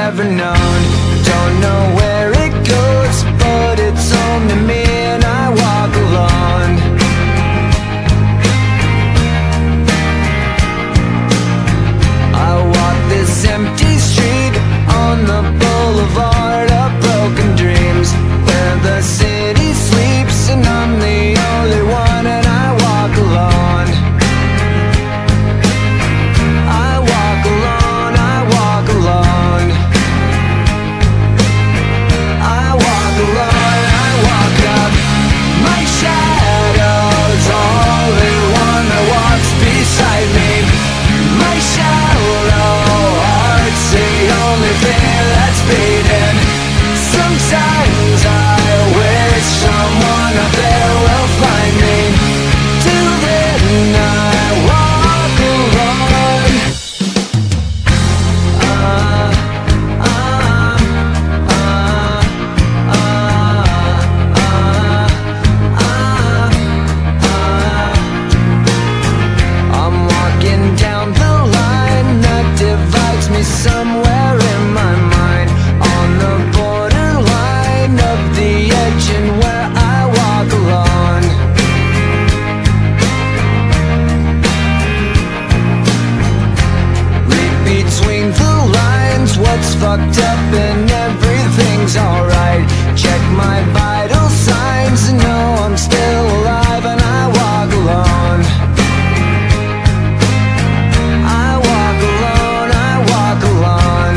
ever known. Don't know where it goes, but it's home to me, and I walk alone. I walk this empty street on the boulevard of broken dreams, where the city sleeps and I'm the only one, and I walk alone. I walk alone, I walk alone. I walk alone, I walk up. My shadow's only one that walks beside me. My shallow heart's the only thing that's beating. Sometimes I wish someone up there will find me. Till then I walk alone. I'm walking down the line that divides me somewhere in my mind, on the borderline of the edge and where I walk alone. Read between the lines what's fucked up and everything's alright. Check my vital signs and know I'm still alive, and I walk alone. I walk alone, I walk alone.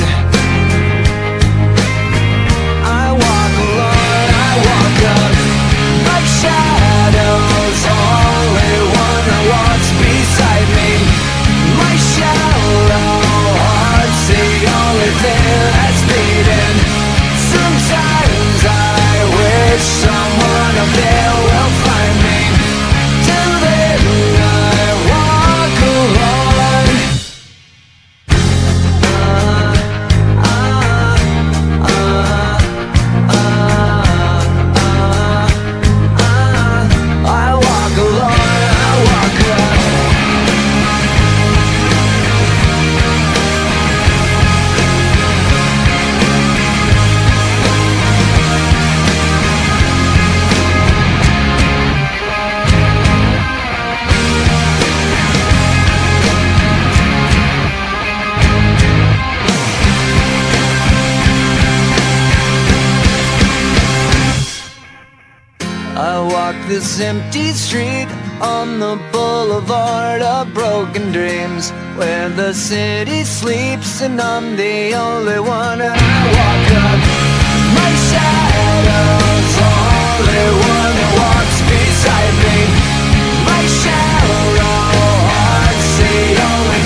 I walk alone, I walk up. My shadow's only one that walks beside me. My shallow heart's the only thing that's beating. Sometimes I wish someone up there will find me. Till then I walk alone. I walk alone, I walk up. I walk this empty street on the boulevard of broken dreams, where the city sleeps and I'm the only one, and I walk up. My shadow's only one that walks beside me. My shallow heart's the only